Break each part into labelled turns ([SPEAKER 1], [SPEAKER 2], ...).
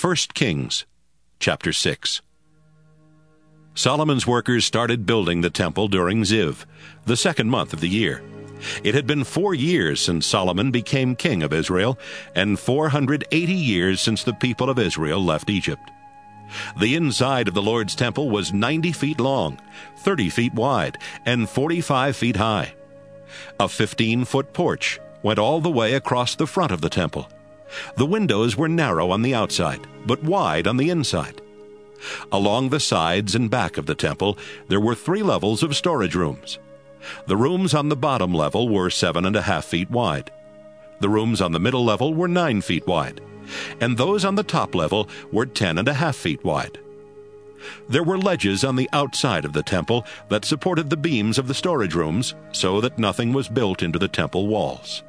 [SPEAKER 1] 1 Kings, chapter 6. Solomon's workers started building the temple during Ziv, the second month of the year. It had been 4 years since Solomon became king of Israel, and 480 years since the people of Israel left Egypt. The inside of the Lord's temple was 90 feet long, 30 feet wide, and 45 feet high. A 15-foot porch went all the way across the front of the temple. The windows were narrow on the outside, but wide on the inside. Along the sides and back of the temple, there were 3 levels of storage rooms. The rooms on the bottom level were 7.5 feet wide. The rooms on the middle level were 9 feet wide, and those on the top level were 10.5 feet wide. There were ledges on the outside of the temple that supported the beams of the storage rooms so that nothing was built into the temple walls.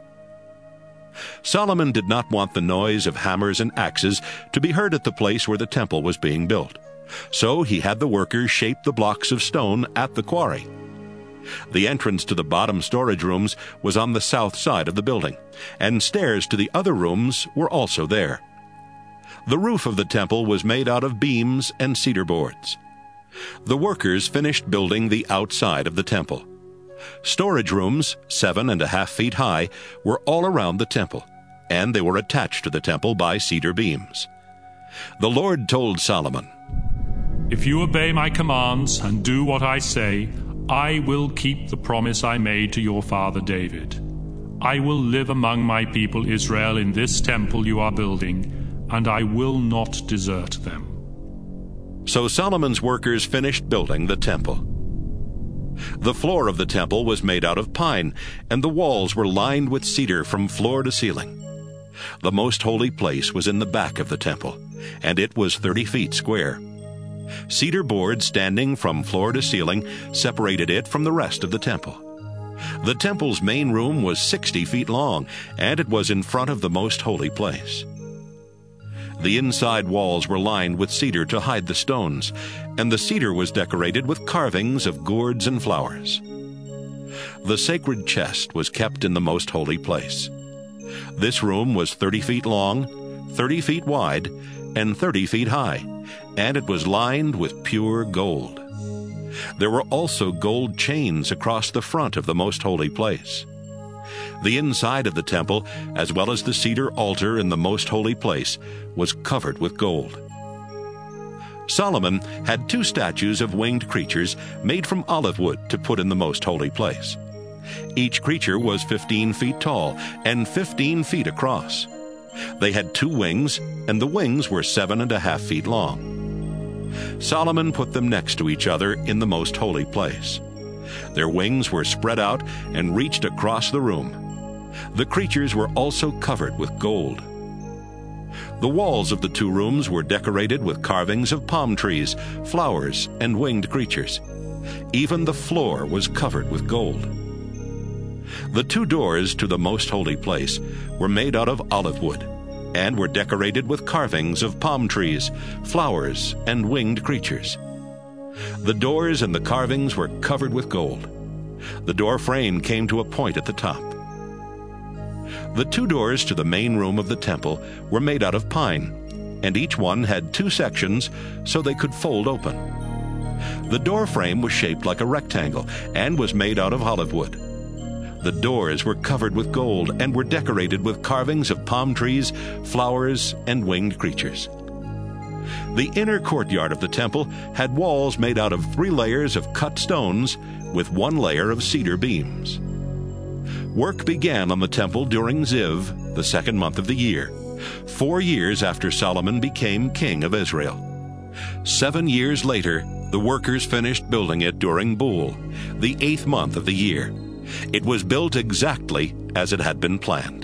[SPEAKER 1] Solomon did not want the noise of hammers and axes to be heard at the place where the temple was being built, so he had the workers shape the blocks of stone at the quarry. The entrance to the bottom storage rooms was on the south side of the building, and stairs to the other rooms were also there. The roof of the temple was made out of beams and cedar boards. The workers finished building the outside of the temple. Storage rooms, 7.5 feet high, were all around the temple, and they were attached to the temple by cedar beams. The Lord told Solomon,
[SPEAKER 2] "If you obey my commands and do what I say, I will keep the promise I made to your father David. I will live among my people Israel in this temple you are building, and I will not desert them."
[SPEAKER 1] So Solomon's workers finished building the temple. The floor of the temple was made out of pine, and the walls were lined with cedar from floor to ceiling. The most holy place was in the back of the temple, and it was 30 feet square. Cedar boards standing from floor to ceiling separated it from the rest of the temple. The temple's main room was 60 feet long, and it was in front of the most holy place. The inside walls were lined with cedar to hide the stones, and the cedar was decorated with carvings of gourds and flowers. The sacred chest was kept in the most holy place. This room was 30 feet long, 30 feet wide, and 30 feet high, and it was lined with pure gold. There were also gold chains across the front of the most holy place. The inside of the temple, as well as the cedar altar in the most holy place, was covered with gold. Solomon had 2 statues of winged creatures made from olive wood to put in the most holy place. Each creature was 15 feet tall and 15 feet across. They had 2 wings, and the wings were 7.5 feet long. Solomon put them next to each other in the most holy place. Their wings were spread out and reached across the room. The creatures were also covered with gold. The walls of the 2 rooms were decorated with carvings of palm trees, flowers, and winged creatures. Even the floor was covered with gold. The 2 doors to the most holy place were made out of olive wood, and were decorated with carvings of palm trees, flowers, and winged creatures. The doors and the carvings were covered with gold. The door frame came to a point at the top. The 2 doors to the main room of the temple were made out of pine, and each one had 2 sections so they could fold open. The door frame was shaped like a rectangle and was made out of olive wood. The doors were covered with gold and were decorated with carvings of palm trees, flowers, and winged creatures. The inner courtyard of the temple had walls made out of 3 layers of cut stones with 1 layer of cedar beams. Work began on the temple during Ziv, the second month of the year, 4 years after Solomon became king of Israel. 7 years later, the workers finished building it during Bul, the 8th month of the year. It was built exactly as it had been planned.